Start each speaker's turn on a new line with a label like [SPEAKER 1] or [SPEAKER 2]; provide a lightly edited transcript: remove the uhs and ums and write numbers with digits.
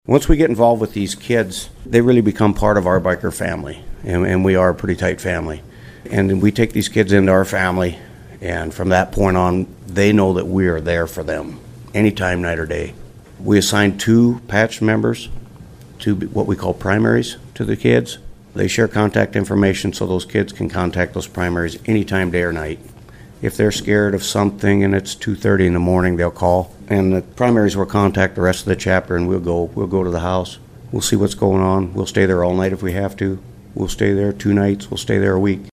[SPEAKER 1] Once we get involved with these kids, they really become part of our biker family, and we are a pretty tight family. And we take these kids into our family, and from that point on, they know that we are there for them, anytime, night or day. We assign 2 patch members to what we call primaries to the kids. They share contact information so those kids can contact those primaries anytime, day or night. If they're scared of something and it's 2:30 in the morning, they'll call. And the primaries will contact the rest of the chapter, and we'll go to the house. We'll see what's going on. We'll stay there all night if we have to. We'll stay there 2 nights. We'll stay there a week.